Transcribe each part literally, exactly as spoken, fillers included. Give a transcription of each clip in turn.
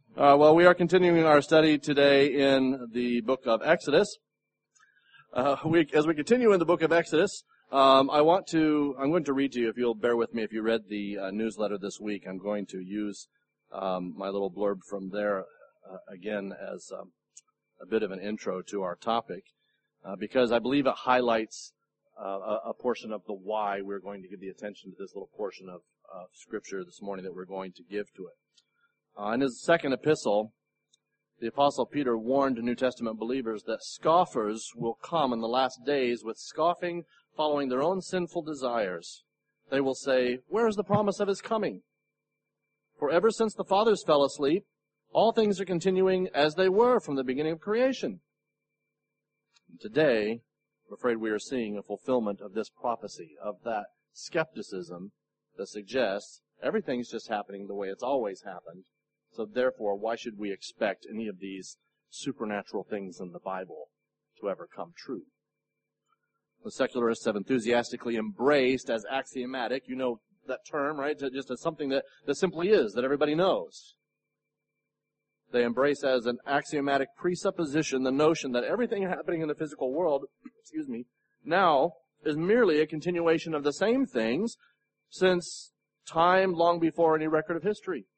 Uh, well, we are continuing our study today in the book of Exodus. Uh, we, as we continue in the book of Exodus, um, I want to, I'm going to read to you, if you'll bear with me, if you read the uh, newsletter this week, I'm going to use um, my little blurb from there uh, again as um, a bit of an intro to our topic, uh, because I believe it highlights uh, a, a portion of the why we're going to give the attention to this little portion of uh, Scripture this morning that we're going to give to it. Uh, in his second epistle, the Apostle Peter warned New Testament believers that scoffers will come in the last days with scoffing, following their own sinful desires. They will say, "Where is the promise of his coming? For ever since the fathers fell asleep, all things are continuing as they were from the beginning of creation." And today, I'm afraid we are seeing a fulfillment of this prophecy, of that skepticism that suggests everything's just happening the way it's always happened. So therefore, why should we expect any of these supernatural things in the Bible to ever come true? The secularists have enthusiastically embraced as axiomatic, you know that term, right? Just as something that, that simply is, that everybody knows. They embrace as an axiomatic presupposition the notion that everything happening in the physical world, excuse me, now is merely a continuation of the same things since time long before any record of history.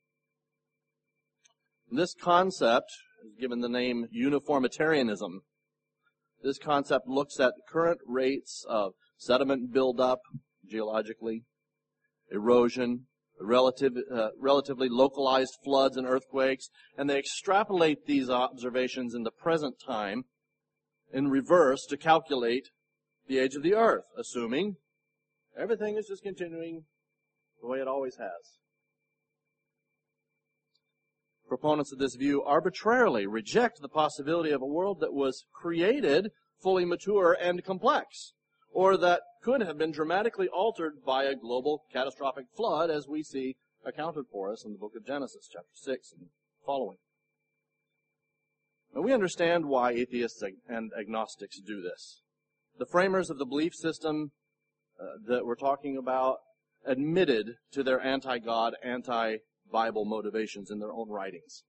This concept is given the name uniformitarianism. This concept looks at current rates of sediment buildup geologically, erosion, relative, uh, relatively localized floods and earthquakes, and they extrapolate these observations in the present time in reverse to calculate the age of the earth, assuming everything is just continuing the way it always has. Proponents of this view arbitrarily reject the possibility of a world that was created fully mature and complex, or that could have been dramatically altered by a global catastrophic flood, as we see accounted for us in the book of Genesis, chapter six and following. Now, we understand why atheists and agnostics do this. The framers of the belief system uh, that we're talking about admitted to their anti-God, anti-Bible motivations in their own writings.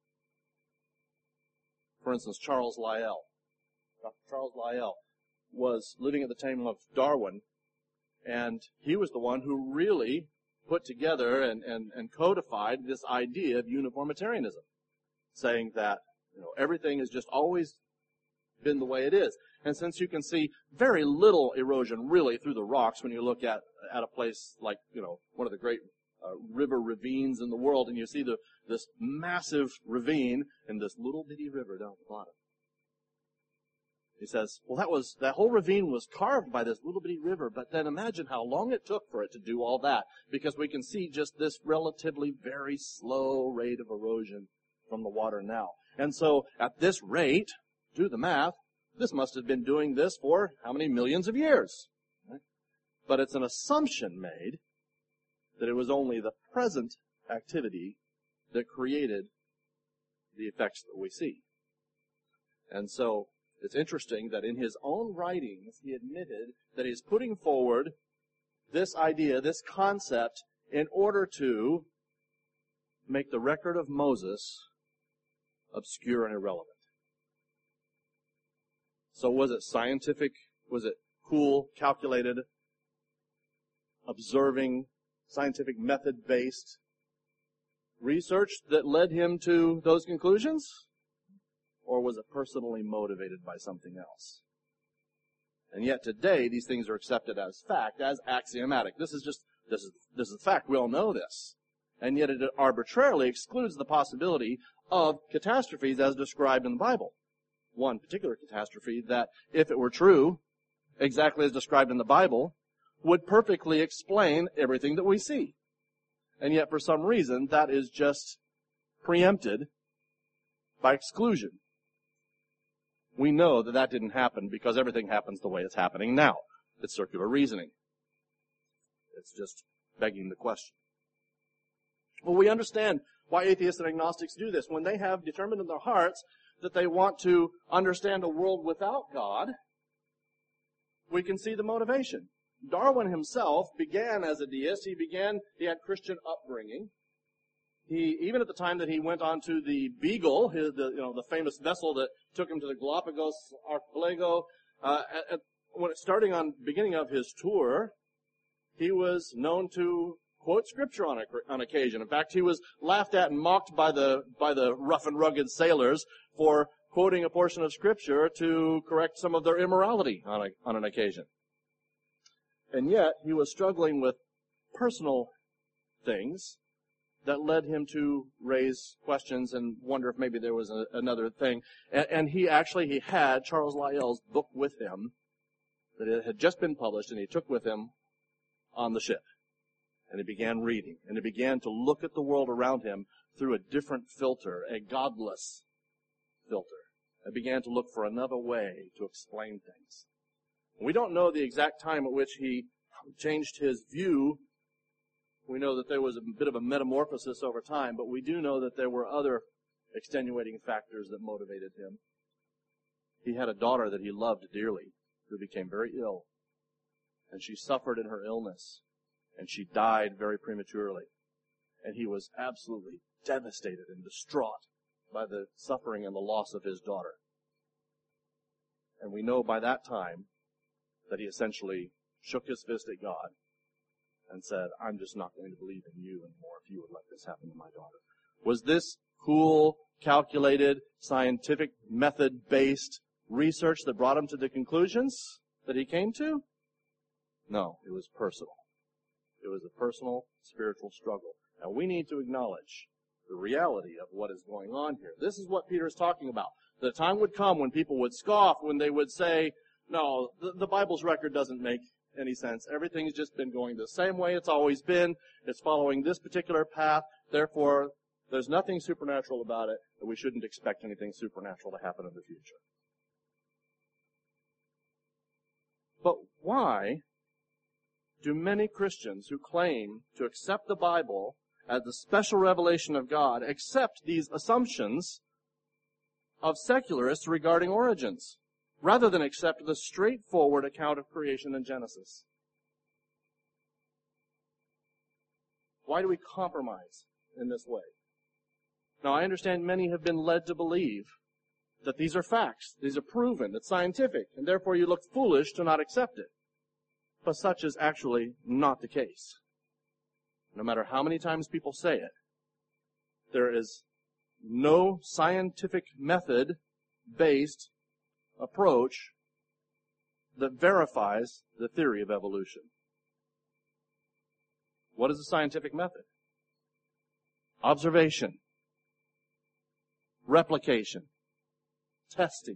For instance, Charles Lyell. Doctor Charles Lyell was living at the time of Darwin, and he was the one who really put together and, and, and codified this idea of uniformitarianism, saying that, you know, everything has just always been the way it is. And since you can see very little erosion really through the rocks when you look at at a place like, you know, one of the great uh, river ravines in the world, and you see the this massive ravine and this little bitty river down at the bottom. He says, well, that was that whole ravine was carved by this little bitty river, but then imagine how long it took for it to do all that, because we can see just this relatively very slow rate of erosion from the water now. And so at this rate, do the math, this must have been doing this for how many millions of years? Right? But it's an assumption made that it was only the present activity that created the effects that we see. And so it's interesting that in his own writings, he admitted that he's putting forward this idea, this concept, in order to make the record of Moses obscure and irrelevant. So was it scientific? Was it cool, calculated, observing, scientific method-based research that led him to those conclusions? Or was it personally motivated by something else? And yet today, these things are accepted as fact, as axiomatic. This is just, this is, this is fact. We all know this. And yet it arbitrarily excludes the possibility of catastrophes as described in the Bible. One particular catastrophe that, if it were true, exactly as described in the Bible, would perfectly explain everything that we see. And yet, for some reason, that is just preempted by exclusion. We know that that didn't happen because everything happens the way it's happening now. It's circular reasoning. It's just begging the question. Well, we understand why atheists and agnostics do this. When they have determined in their hearts that they want to understand a world without God, we can see the motivation. Darwin himself began as a deist. He began, he had Christian upbringing. He, even at the time that he went on to the Beagle, his, the, you know, the famous vessel that took him to the Galapagos archipelago, uh, at, at, when starting on beginning of his tour, he was known to quote scripture on, a, on occasion. In fact, he was laughed at and mocked by the by the rough and rugged sailors for quoting a portion of scripture to correct some of their immorality on a, on an occasion. And yet, he was struggling with personal things that led him to raise questions and wonder if maybe there was a, another thing. And, and he actually, he had Charles Lyell's book with him that it had just been published, and he took with him on the ship. And he began reading, and he began to look at the world around him through a different filter, a godless filter. And began to look for another way to explain things. We don't know the exact time at which he changed his view. We know that there was a bit of a metamorphosis over time, but we do know that there were other extenuating factors that motivated him. He had a daughter that he loved dearly who became very ill, and she suffered in her illness, and she died very prematurely. And he was absolutely devastated and distraught by the suffering and the loss of his daughter. And we know by that time that he essentially shook his fist at God and said, I'm just not going to believe in you anymore if you would let this happen to my daughter. Was this cool, calculated, scientific, method-based research that brought him to the conclusions that he came to? No, it was personal. It was a personal, spiritual struggle. Now we need to acknowledge the reality of what is going on here. This is what Peter is talking about. The time would come when people would scoff, when they would say, no, the, the Bible's record doesn't make any sense. Everything's just been going the same way it's always been. It's following this particular path. Therefore, there's nothing supernatural about it, and we shouldn't expect anything supernatural to happen in the future. But why do many Christians who claim to accept the Bible as the special revelation of God accept these assumptions of secularists regarding origins, rather than accept the straightforward account of creation in Genesis? Why do we compromise in this way? Now, I understand many have been led to believe that these are facts, these are proven, it's scientific, and therefore you look foolish to not accept it. But such is actually not the case. No matter how many times people say it, there is no scientific method-based approach that verifies the theory of evolution. What is the scientific method? Observation, replication, testing,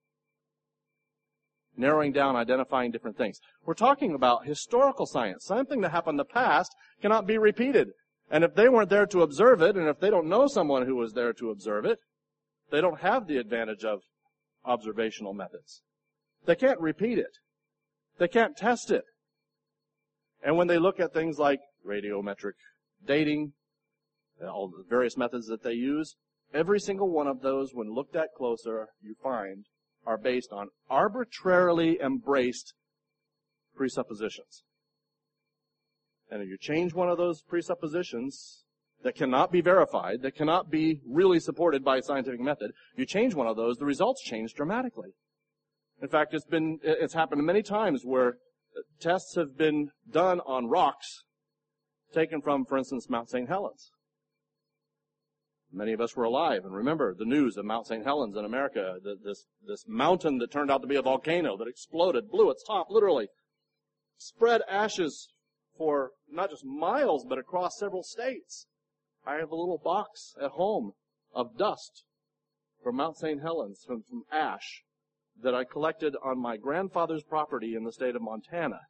narrowing down, identifying different things. We're talking about historical science. Something that happened in the past cannot be repeated. And if they weren't there to observe it, and if they don't know someone who was there to observe it, they don't have the advantage of observational methods. They can't repeat it. They can't test it. And when they look at things like radiometric dating, all the various methods that they use, every single one of those, when looked at closer, you find are based on arbitrarily embraced presuppositions. And if you change one of those presuppositions that cannot be verified, that cannot be really supported by a scientific method, you change one of those, the results change dramatically. In fact, it's been, it's happened many times where tests have been done on rocks taken from, for instance, Mount Saint Helens. Many of us were alive and remember the news of Mount Saint Helens in America, the, this, this mountain that turned out to be a volcano that exploded, blew its top, literally, spread ashes for not just miles, but across several states. I have a little box at home of dust from Mount Saint Helens, from, from ash, that I collected on my grandfather's property in the state of Montana,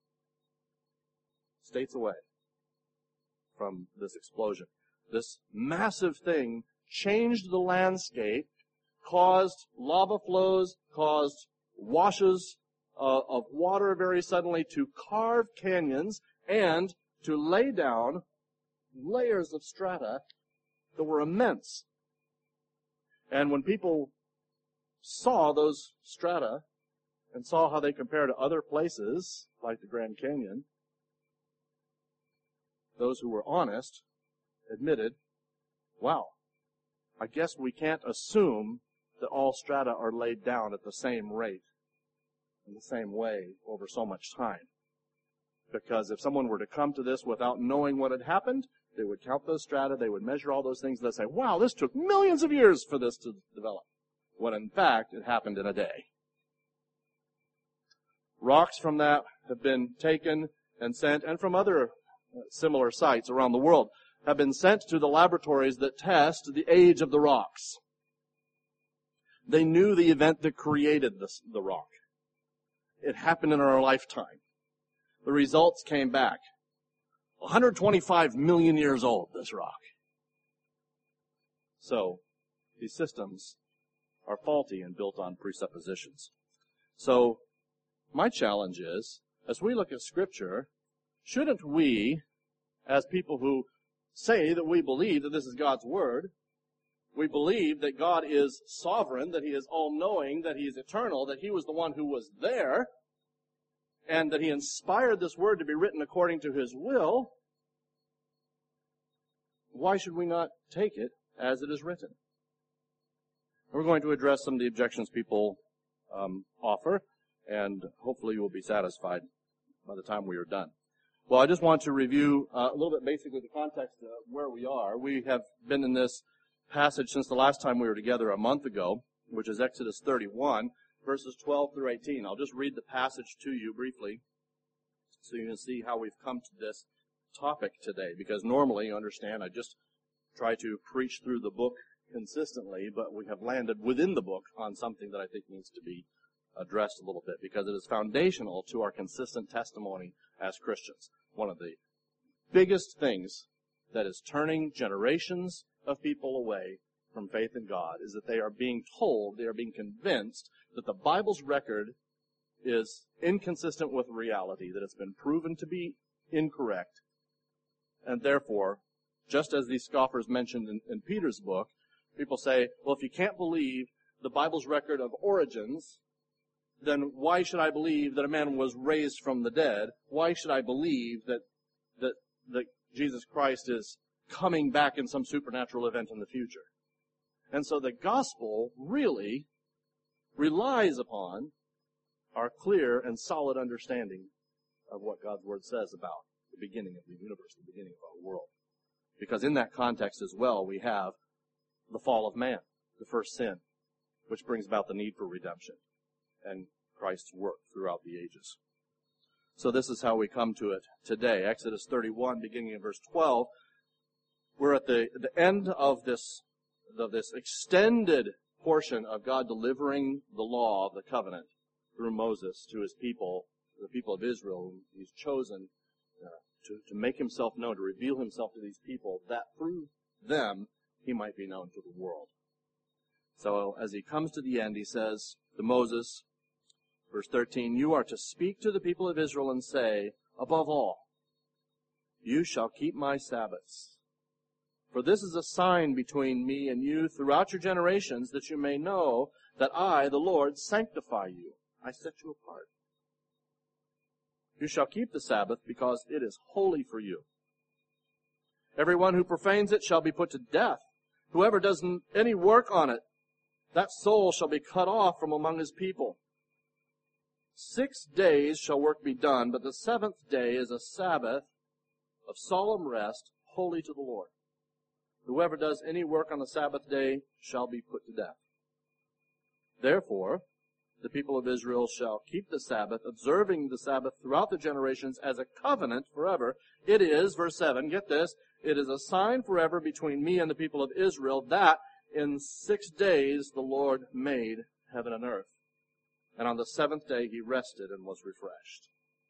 states away from this explosion. This massive thing changed the landscape, caused lava flows, caused washes uh, of water very suddenly to carve canyons and to lay down layers of strata that were immense. And when people saw those strata and saw how they compare to other places, like the Grand Canyon, those who were honest admitted wow, I guess we can't assume that all strata are laid down at the same rate, in the same way, over so much time. Because if someone were to come to this without knowing what had happened, they would count those strata, they would measure all those things, and they'd say, wow, this took millions of years for this to develop. When in fact, it happened in a day. Rocks from that have been taken and sent, and from other similar sites around the world, have been sent to the laboratories that test the age of the rocks. They knew the event that created this, the rock. It happened in our lifetime. The results came back. one hundred twenty-five million years old, this rock. So, these systems are faulty and built on presuppositions. So, my challenge is, as we look at Scripture, shouldn't we, as people who say that we believe that this is God's Word, we believe that God is sovereign, that He is all-knowing, that He is eternal, that He was the one who was there, and that He inspired this Word to be written according to His will, why should we not take it as it is written? We're going to address some of the objections people um, offer, and hopefully you will be satisfied by the time we are done. Well, I just want to review uh, a little bit basically the context of where we are. We have been in this passage since the last time we were together a month ago, which is Exodus thirty-one, verses twelve through eighteen. I'll just read the passage to you briefly so you can see how we've come to this topic today. Because normally, you understand, I just try to preach through the book consistently, but we have landed within the book on something that I think needs to be addressed a little bit, because it is foundational to our consistent testimony as Christians. One of the biggest things that is turning generations of people away from faith in God is that they are being told, they are being convinced that the Bible's record is inconsistent with reality, that it's been proven to be incorrect, and therefore, just as these scoffers mentioned in, in Peter's book, people say, well, if you can't believe the Bible's record of origins, then why should I believe that a man was raised from the dead? Why should I believe that that that Jesus Christ is coming back in some supernatural event in the future? And so the gospel really relies upon our clear and solid understanding of what God's Word says about the beginning of the universe, the beginning of our world. Because in that context as well, we have the fall of man, the first sin, which brings about the need for redemption and Christ's work throughout the ages. So this is how we come to it today. Exodus thirty-one, beginning in verse twelve. We're at the, the end of this, of this extended portion of God delivering the law of the covenant through Moses to His people, the people of Israel, whom He's chosen uh, to, to make Himself known, to reveal Himself to these people, that through them He might be known to the world. So as He comes to the end, He says to Moses, verse thirteen, you are to speak to the people of Israel and say, above all, you shall keep my Sabbaths. For this is a sign between me and you throughout your generations, that you may know that I, the Lord, sanctify you. I set you apart. You shall keep the Sabbath, because it is holy for you. Everyone who profanes it shall be put to death. Whoever does any work on it, that soul shall be cut off from among his people. Six days shall work be done, but the seventh day is a Sabbath of solemn rest, holy to the Lord. Whoever does any work on the Sabbath day shall be put to death. Therefore, the people of Israel shall keep the Sabbath, observing the Sabbath throughout the generations as a covenant forever. It is, verse seven, get this, it is a sign forever between me and the people of Israel, that in six days the Lord made heaven and earth. And on the seventh day He rested and was refreshed.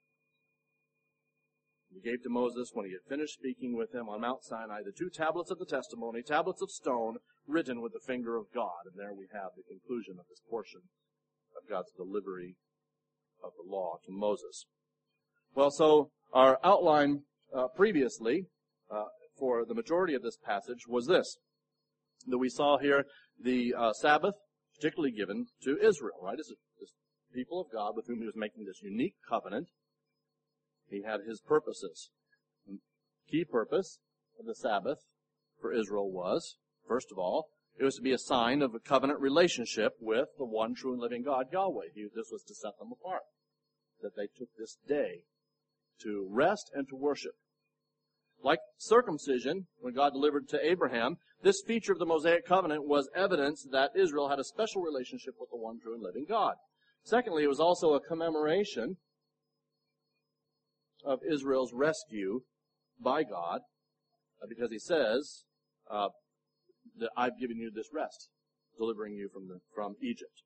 He gave to Moses, when he had finished speaking with him on Mount Sinai, the two tablets of the testimony, tablets of stone, written with the finger of God. And there we have the conclusion of this portion of God's delivery of the law to Moses. Well, so our outline uh, previously uh, for the majority of this passage was this, that we saw here the uh, Sabbath particularly given to Israel, right? This is this people of God with whom He was making this unique covenant. He had His purposes. The key purpose of the Sabbath for Israel was, first of all, it was to be a sign of a covenant relationship with the one true and living God, Yahweh. He, this was to set them apart, that they took this day to rest and to worship. Like circumcision, when God delivered to Abraham, this feature of the Mosaic covenant was evidence that Israel had a special relationship with the one true and living God. Secondly, it was also a commemoration of Israel's rescue by God, because he says uh, that I've given you this rest, delivering you from the, from Egypt.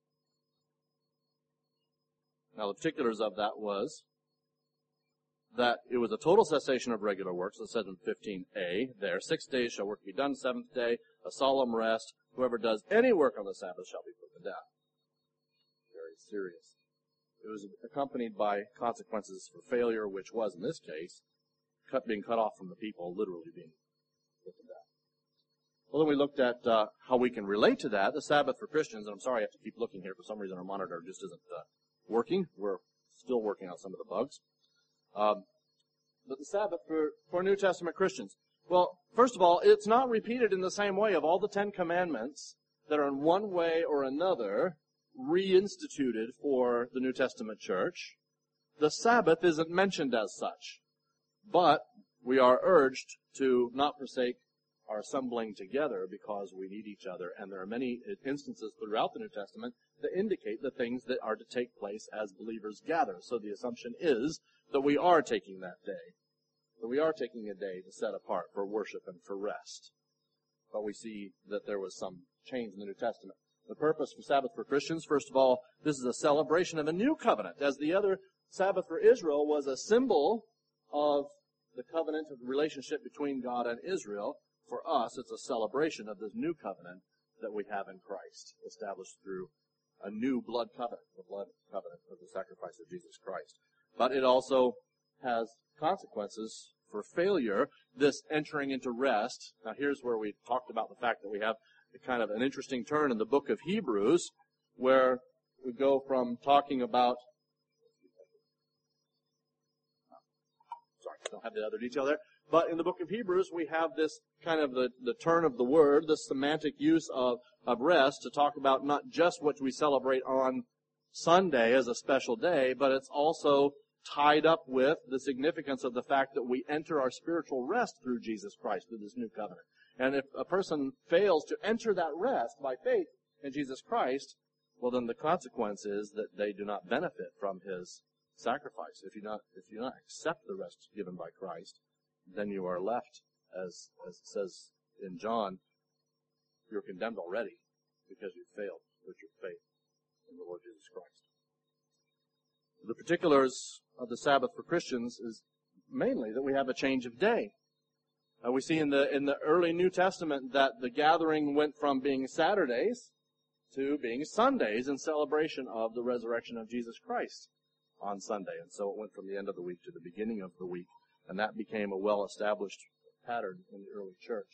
Now, the particulars of that was that it was a total cessation of regular works. It says in fifteen a there, six days shall work be done, seventh day, a solemn rest. Whoever does any work on the Sabbath shall be put to death. Very serious. It was accompanied by consequences for failure, which was, in this case, cut, being cut off from the people, literally being put to death. Well, then we looked at uh, how we can relate to that. The Sabbath for Christians, and I'm sorry I have to keep looking here. For some reason our monitor just isn't uh, working. We're still working on some of the bugs. Um, but the Sabbath for, for New Testament Christians. Well, first of all, it's not repeated in the same way of all the Ten Commandments that are in one way or another reinstituted for the New Testament church. The Sabbath isn't mentioned as such. But we are urged to not forsake our assembling together because we need each other. And there are many instances throughout the New Testament that indicate the things that are to take place as believers gather. So the assumption is that we are taking that day. That we are taking a day to set apart for worship and for rest. But we see that there was some change in the New Testament. The purpose for Sabbath for Christians, first of all, this is a celebration of a new covenant. As the other Sabbath for Israel was a symbol of the covenant of the relationship between God and Israel, for us it's a celebration of this new covenant that we have in Christ, established through a new blood covenant, the blood covenant of the sacrifice of Jesus Christ. But it also has consequences for failure, this entering into rest. Now here's where we talked about the fact that we have a kind of an interesting turn in the book of Hebrews, where we go from talking about, sorry, I don't have the other detail there, but in the book of Hebrews we have this kind of the, the turn of the word, the semantic use of, of rest to talk about not just what we celebrate on Sunday as a special day, but it's also tied up with the significance of the fact that we enter our spiritual rest through Jesus Christ, through this new covenant. And if a person fails to enter that rest by faith in Jesus Christ, well then the consequence is that they do not benefit from his sacrifice. If you not, if you not accept the rest given by Christ, then you are left, as, as it says in John, you're condemned already because you failed with your faith in the Lord Jesus Christ. The particulars of the Sabbath for Christians is mainly that we have a change of day. Uh, we see in the in the early New Testament that the gathering went from being Saturdays to being Sundays in celebration of the resurrection of Jesus Christ on Sunday. And so it went from the end of the week to the beginning of the week. And that became a well-established pattern in the early church.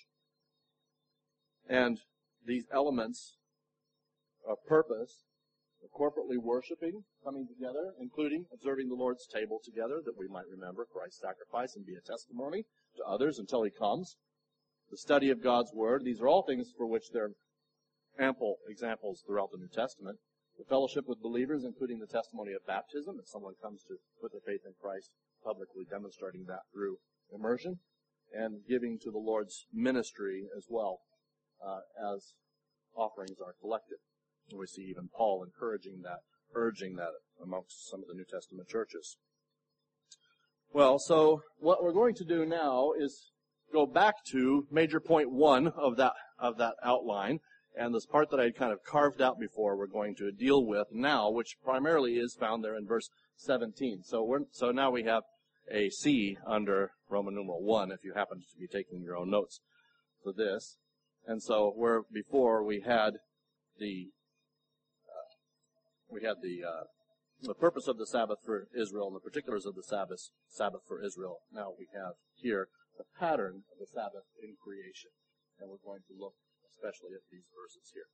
And these elements of purpose, of corporately worshiping, coming together, including observing the Lord's table together, that we might remember Christ's sacrifice and be a testimony to others until he comes. The study of God's Word, these are all things for which there are ample examples throughout the New Testament. The fellowship with believers, including the testimony of baptism, if someone comes to put their faith in Christ, publicly demonstrating that through immersion, and giving to the Lord's ministry as well, uh, as offerings are collected. And we see even Paul encouraging that, urging that amongst some of the New Testament churches. Well, so what we're going to do now is go back to major point one of that of that outline, and this part that I had kind of carved out before we're going to deal with now, which primarily is found there in verse seventeen. So we're so now we have a C under Roman numeral one, if you happen to be taking your own notes for this. And so where before we had the uh, we had the uh, the purpose of the Sabbath for Israel and the particulars of the Sabbath Sabbath for Israel. Now we have here the pattern of the Sabbath in creation, and we're going to look especially at these verses here.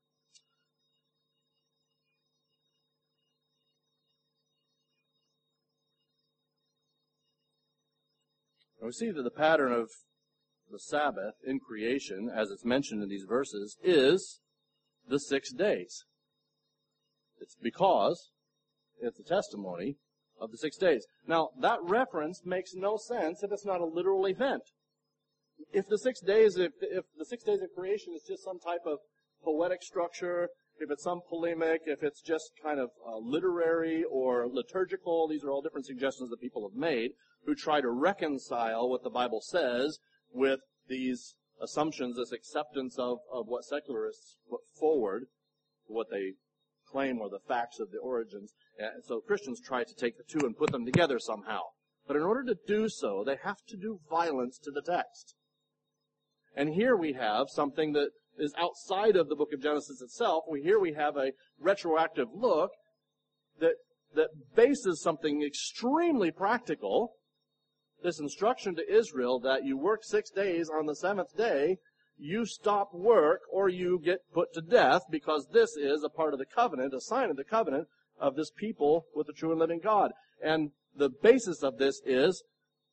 And we see that the pattern of the Sabbath in creation, as it's mentioned in these verses, is the six days. It's because it's a testimony of the six days. Now, that reference makes no sense if it's not a literal event. If the six days, if, if the six days of creation is just some type of poetic structure, if it's some polemic, if it's just kind of uh, literary or liturgical, these are all different suggestions that people have made who try to reconcile what the Bible says with these assumptions, this acceptance of, of what secularists put forward, what they claim are the facts of the origins. And so Christians try to take the two and put them together somehow. But in order to do so, they have to do violence to the text. And here we have something that is outside of the book of Genesis itself. We here we have a retroactive look that that bases something extremely practical. This instruction to Israel that you work six days, on the seventh day you stop work or you get put to death, because this is a part of the covenant, a sign of the covenant of this people with the true and living God. And the basis of this is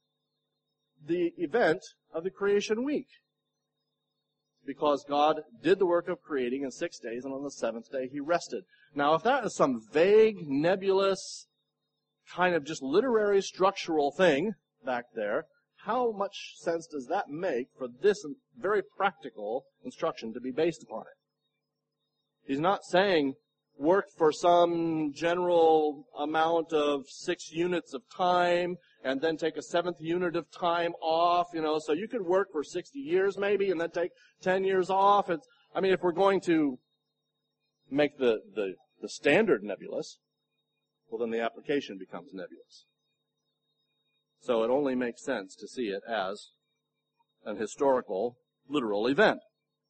the event of the creation week. Because God did the work of creating in six days, and on the seventh day He rested. Now, if that is some vague, nebulous, kind of just literary, structural thing back there, how much sense does that make for this very practical instruction to be based upon it? He's not saying work for some general amount of six units of time and then take a seventh unit of time off, you know, so you could work for sixty years maybe and then take ten years off. It's, I mean, if we're going to make the, the, the standard nebulous, well, then the application becomes nebulous. So it only makes sense to see it as an historical, literal event.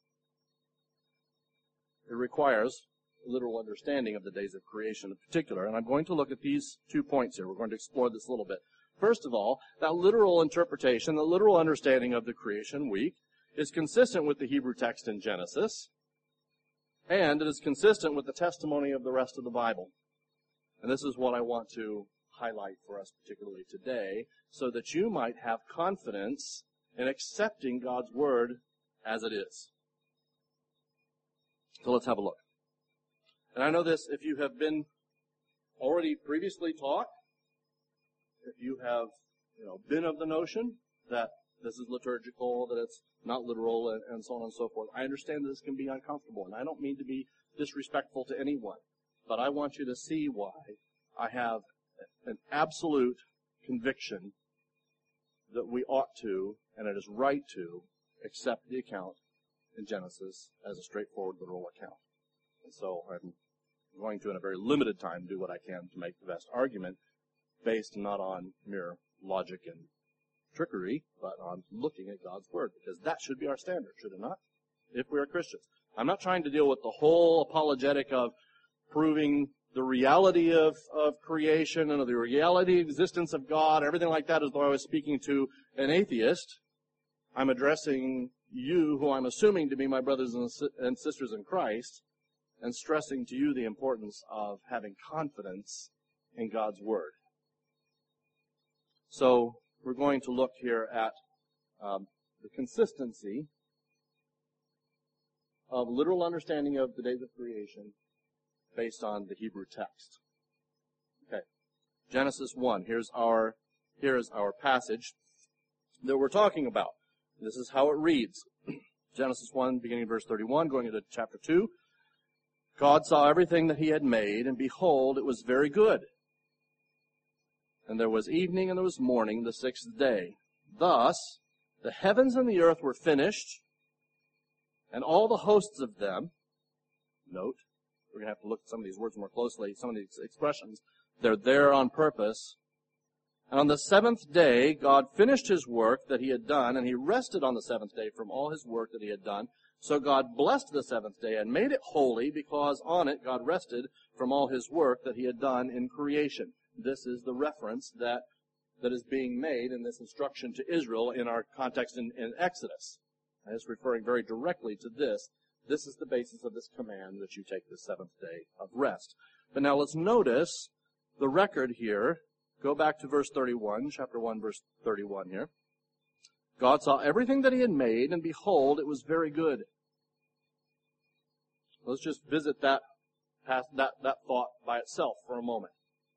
It requires literal understanding of the days of creation in particular. And I'm going to look at these two points here. We're going to explore this a little bit. First of all, that literal interpretation, the literal understanding of the creation week is consistent with the Hebrew text in Genesis, and it is consistent with the testimony of the rest of the Bible. And this is what I want to highlight for us particularly today, so that you might have confidence in accepting God's Word as it is. So let's have a look. And I know this, if you have been already previously taught, if you have, you know, been of the notion that this is liturgical, that it's not literal, and, and so on and so forth, I understand this can be uncomfortable, and I don't mean to be disrespectful to anyone, but I want you to see why I have an absolute conviction that we ought to, and it is right to, accept the account in Genesis as a straightforward literal account. And so I'm going to, in a very limited time, do what I can to make the best argument based not on mere logic and trickery, but on looking at God's Word, because that should be our standard, should it not? If we are Christians. I'm not trying to deal with the whole apologetic of proving the reality of, of creation and of the reality existence of God, everything like that, as though I was speaking to an atheist. I'm addressing you, who I'm assuming to be my brothers and sisters in Christ, and stressing to you the importance of having confidence in God's Word. So we're going to look here at um, the consistency of literal understanding of the days of creation based on the Hebrew text. Okay, Genesis one. Here's our here is our passage that we're talking about. This is how it reads. Genesis one, beginning verse thirty-one, going into chapter two. God saw everything that He had made, and behold, it was very good. And there was evening and there was morning, the sixth day. Thus, the heavens and the earth were finished, and all the hosts of them. Note, we're going to have to look at some of these words more closely, some of these expressions. They're there on purpose. And on the seventh day, God finished His work that He had done, and He rested on the seventh day from all His work that He had done. So God blessed the seventh day and made it holy, because on it God rested from all His work that He had done in creation. This is the reference that, that is being made in this instruction to Israel in our context in, in Exodus. And it's referring very directly to this. This is the basis of this command, that you take the seventh day of rest. But now let's notice the record here. Go back to verse thirty-one, chapter one, verse thirty-one here. God saw everything that he had made, and behold, it was very good. Let's just visit that, that, that thought by itself for a moment.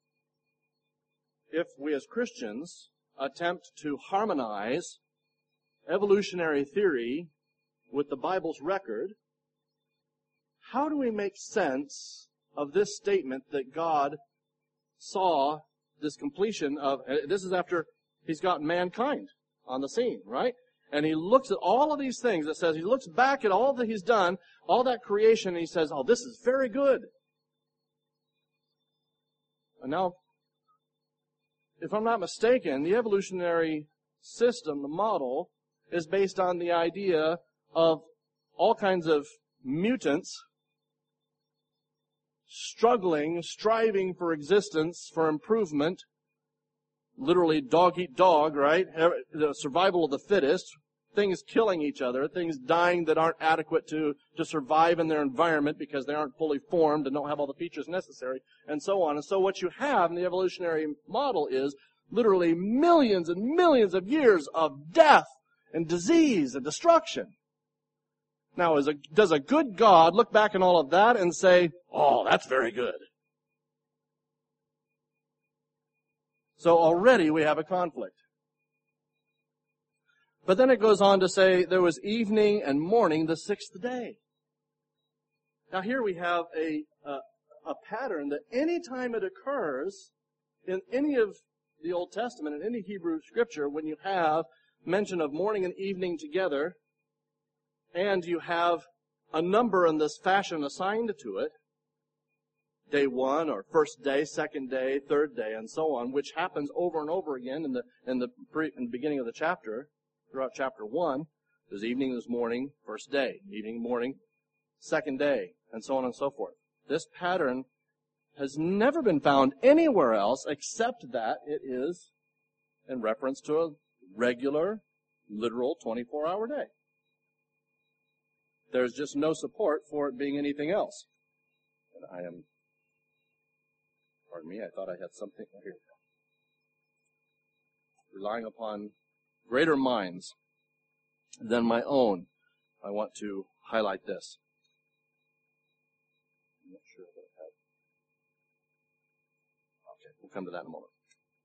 If we as Christians attempt to harmonize evolutionary theory with the Bible's record, how do we make sense of this statement that God saw this completion of, this is after he's got mankind on the scene, right? And he looks at all of these things. It says he looks back at all that he's done, all that creation, and he says, oh, this is very good. And now, if I'm not mistaken, the evolutionary system, the model, is based on the idea of all kinds of mutants struggling, striving for existence, for improvement, literally dog eat dog, right? The survival of the fittest, things killing each other, things dying that aren't adequate to, to survive in their environment because they aren't fully formed and don't have all the features necessary, and so on. And so what you have in the evolutionary model is literally millions and millions of years of death and disease and destruction. Now, is a, does a good God look back on all of that and say, oh, that's very good? So already we have a conflict. But then it goes on to say there was evening and morning the sixth day. Now here we have a, a, a pattern that any time it occurs in any of the Old Testament, in any Hebrew scripture, when you have mention of morning and evening together, and you have a number in this fashion assigned to it, day one or first day, second day, third day, and so on, which happens over and over again in the in the, pre, in the beginning of the chapter, throughout chapter one. There's evening, there's morning, first day, evening, morning, second day, and so on and so forth. This pattern has never been found anywhere else except that it is in reference to a regular, literal twenty-four hour day. There's just no support for it being anything else. And I am, pardon me, I thought I had something here. Relying upon greater minds than my own, I want to highlight this. I'm not sure what I have. Okay, we'll come to that in a moment.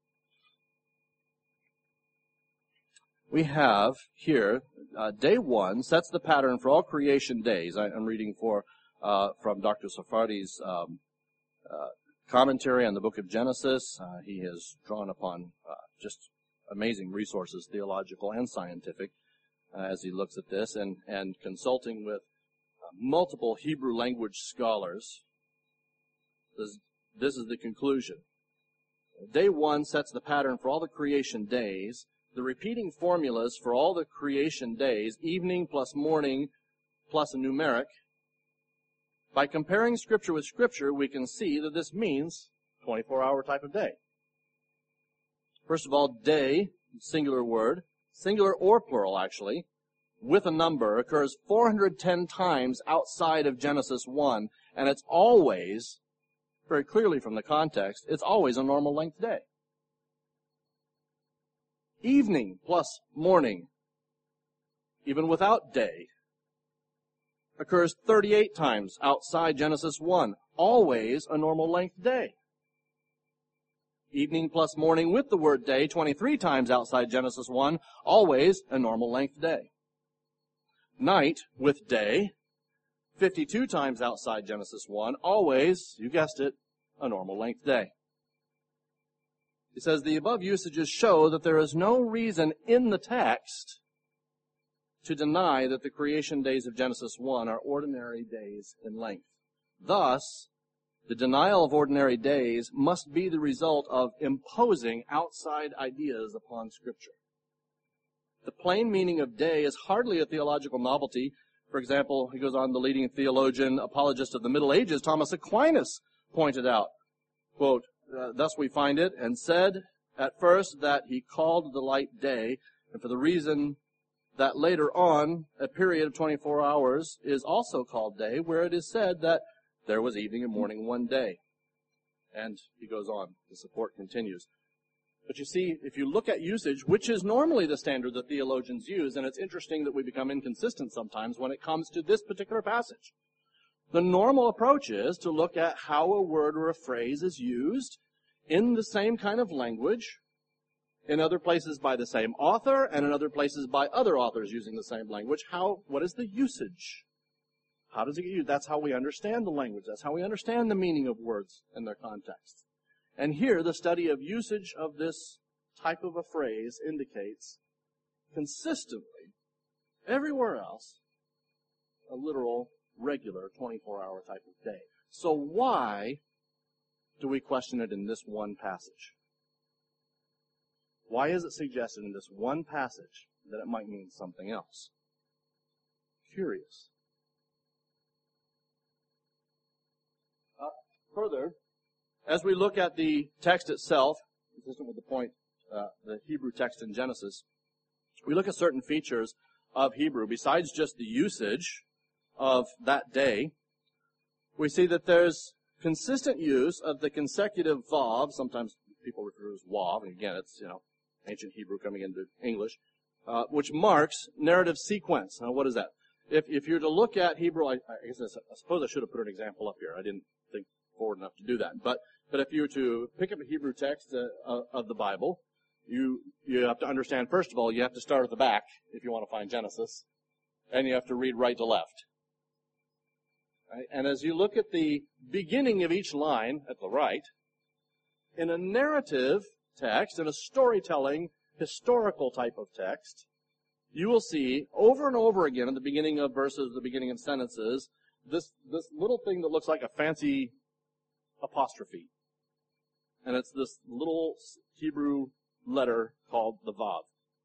We have here, uh, day one sets the pattern for all creation days. I, I'm reading for uh, from Doctor Sephardi's um, uh, commentary on the book of Genesis. Uh, he has drawn upon uh, just amazing resources, theological and scientific, uh, as he looks at this, and, and consulting with uh, multiple Hebrew language scholars. This, this is the conclusion. Day one sets the pattern for all the creation days. The repeating formulas for all the creation days, evening plus morning plus a numeric, by comparing Scripture with Scripture, we can see that this means twenty-four hour type of day. First of all, day, singular word, singular or plural actually, with a number, occurs four hundred ten times outside of Genesis one, and it's always, very clearly from the context, it's always a normal length day. Evening plus morning, even without day, occurs thirty-eight times outside Genesis one, always a normal length day. Evening plus morning with the word day, twenty-three times outside Genesis one, always a normal length day. Night with day, fifty-two times outside Genesis one, always, you guessed it, a normal length day. He says the above usages show that there is no reason in the text to deny that the creation days of Genesis one are ordinary days in length. Thus, the denial of ordinary days must be the result of imposing outside ideas upon Scripture. The plain meaning of day is hardly a theological novelty. For example, he goes on, the leading theologian, apologist of the Middle Ages, Thomas Aquinas, pointed out, quote, Uh, thus we find it, and said at first that he called the light day, and for the reason that later on a period of twenty-four hours is also called day, where it is said that there was evening and morning one day. And he goes on, the support continues. But you see, if you look at usage, which is normally the standard that theologians use, and it's interesting that we become inconsistent sometimes when it comes to this particular passage. The normal approach is to look at how a word or a phrase is used in the same kind of language, in other places by the same author, and in other places by other authors using the same language. How, what is the usage? How does it get used? That's how we understand the language. That's how we understand the meaning of words in their context. And here, the study of usage of this type of a phrase indicates consistently, everywhere else, a literal, regular, twenty-four hour type of day. So why do we question it in this one passage? Why is it suggested in this one passage that it might mean something else? Curious. Uh, further, as we look at the text itself, consistent with the point, uh, the Hebrew text in Genesis, we look at certain features of Hebrew. Besides just the usage of that day, we see that there's consistent use of the consecutive vav. Sometimes people refer to it as wav, and again, it's, you know, ancient Hebrew coming into English, uh, which marks narrative sequence. Now, what is that? If, if you're to look at Hebrew, I, I guess I, I suppose I should have put an example up here. I didn't think forward enough to do that. But, but if you were to pick up a Hebrew text uh, of the Bible, you, you have to understand, first of all, you have to start at the back if you want to find Genesis, and you have to read right to left. Right? And as you look at the beginning of each line at the right, in a narrative text, in a storytelling, historical type of text, you will see over and over again at the beginning of verses, the beginning of sentences, this, this little thing that looks like a fancy apostrophe. And it's this little Hebrew letter called the Vav.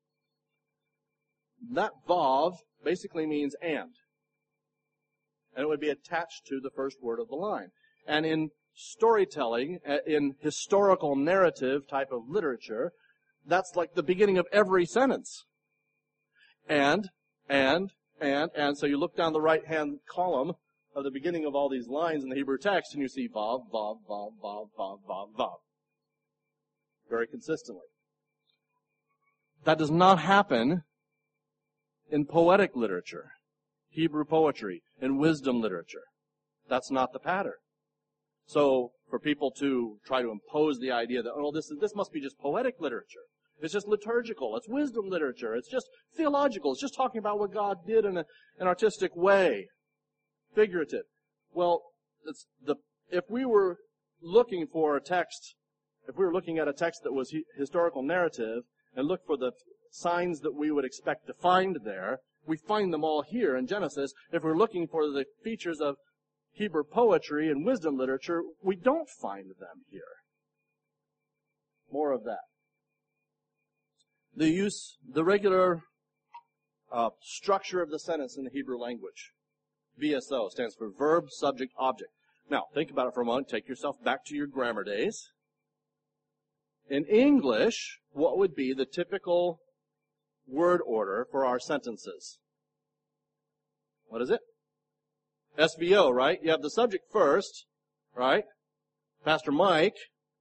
That Vav basically means and. And it would be attached to the first word of the line. And in storytelling, in historical narrative type of literature, that's like the beginning of every sentence. And, and, and, and. So you look down the right-hand column of the beginning of all these lines in the Hebrew text, and you see Vav, Vav, Vav, Vav, Vav, Vav, Vav. Very consistently. That does not happen in poetic literature, Hebrew poetry, and wisdom literature. That's not the pattern. So for people to try to impose the idea that, oh, this is, this must be just poetic literature. It's just liturgical. It's wisdom literature. It's just theological. It's just talking about what God did in a, an artistic way. Figurative. Well, it's the, if we were looking for a text, if we were looking at a text that was hi- historical narrative and look for the signs that we would expect to find there, we find them all here in Genesis. If we're looking for the features of Hebrew poetry and wisdom literature, we don't find them here. More of that. The use, the regular uh, structure of the sentence in the Hebrew language, V S O, stands for verb, subject, object. Now, think about it for a moment. Take yourself back to your grammar days. In English, what would be the typical word order for our sentences? What is it? S V O, right? You have the subject first, right? Pastor Mike.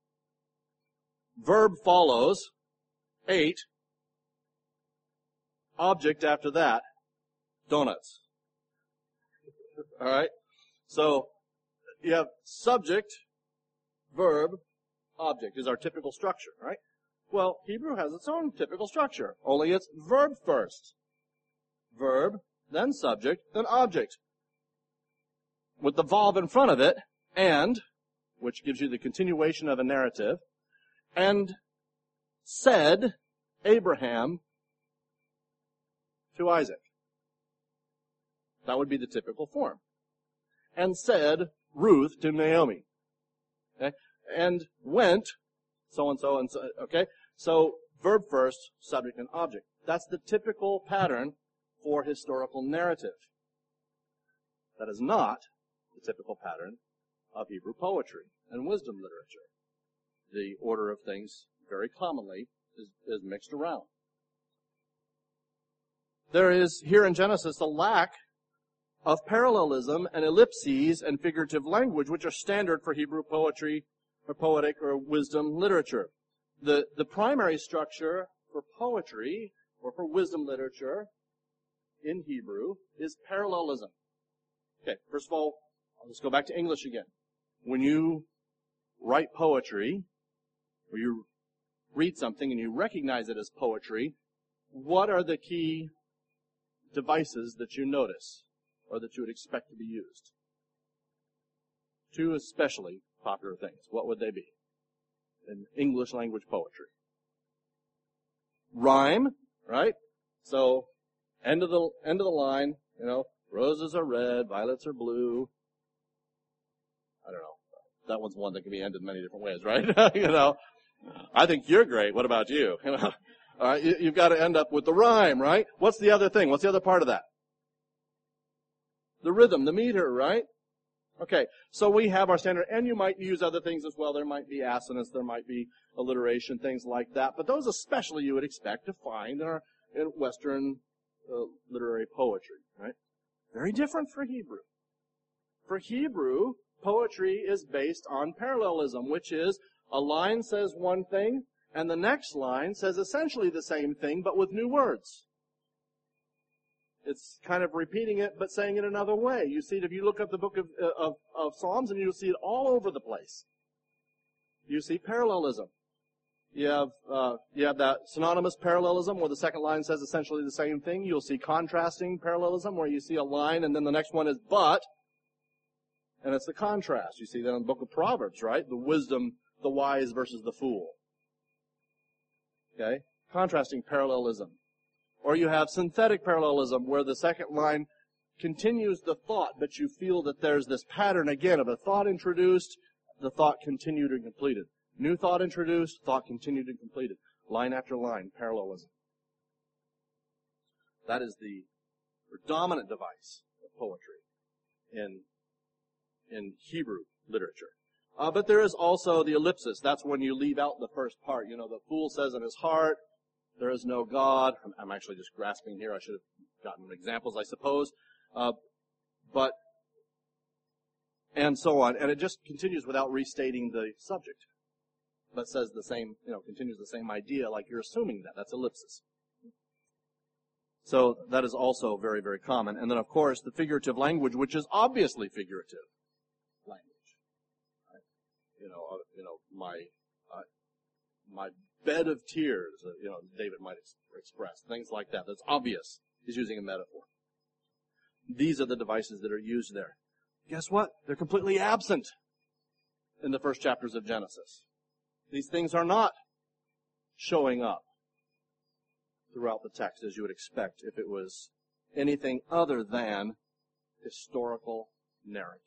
Verb follows. Eight. Object after that. Donuts. All right? So, you have subject, verb, object is our typical structure, right? Well, Hebrew has its own typical structure, only it's verb first. Verb, then subject, then object. With the vav in front of it, and, which gives you the continuation of a narrative, and said Abraham to Isaac. That would be the typical form. And said Ruth to Naomi. Okay? And went, so-and-so, and so, okay? So, verb first, subject and object. That's the typical pattern for historical narrative. That is not the typical pattern of Hebrew poetry and wisdom literature. The order of things very commonly is, is mixed around. There is, here in Genesis, a lack of parallelism and ellipses and figurative language, which are standard for Hebrew poetry or poetic or wisdom literature. the, the primary structure for poetry or for wisdom literature in Hebrew is parallelism. Okay, first of all, let's go back to English again. When you write poetry, or you read something and you recognize it as poetry, what are the key devices that you notice or that you would expect to be used? Two especially popular things. What would they be in English language poetry? Rhyme, right? So, end of the end of the line, you know, roses are red, violets are blue. I don't know. That one's one that can be ended many different ways, right? you know, I think you're great. What about you? You know, all right, you, you've got to end up with the rhyme, right? What's the other thing? What's the other part of that? The rhythm, the meter, right? Okay, so we have our standard, and you might use other things as well. There might be assonance, there might be alliteration, things like that. But those especially you would expect to find in our in Western uh, literary poetry, right? Very different for Hebrew. For Hebrew, poetry is based on parallelism, which is a line says one thing, and the next line says essentially the same thing, but with new words. It's kind of repeating it, but saying it another way. You see it if you look up the book of, of, of Psalms, and you'll see it all over the place. You see parallelism. You have, uh, you have that synonymous parallelism where the second line says essentially the same thing. You'll see contrasting parallelism where you see a line and then the next one is but, and it's the contrast. You see that in the book of Proverbs, right? The wisdom, the wise versus the fool. Okay? Contrasting parallelism. Or you have synthetic parallelism where the second line continues the thought, but you feel that there's this pattern again of a thought introduced, the thought continued and completed. New thought introduced, thought continued and completed. Line after line, parallelism. That is the predominant device of poetry in, in Hebrew literature. Uh, but there is also the ellipsis. That's when you leave out the first part. You know, the fool says in his heart, there is no God. I'm, I'm actually just grasping here. I should have gotten examples, I suppose. Uh, but, and so on. And it just continues without restating the subject. But says the same, you know, continues the same idea like you're assuming that. That's ellipsis. So that is also very, very common. And then, of course, the figurative language, which is obviously figurative language. Right? You know, uh, you know, my, uh, my bed of tears, uh, you know, David might ex- express. Things like that. That's obvious. He's using a metaphor. These are the devices that are used there. Guess what? They're completely absent in the first chapters of Genesis. These things are not showing up throughout the text as you would expect if it was anything other than historical narrative.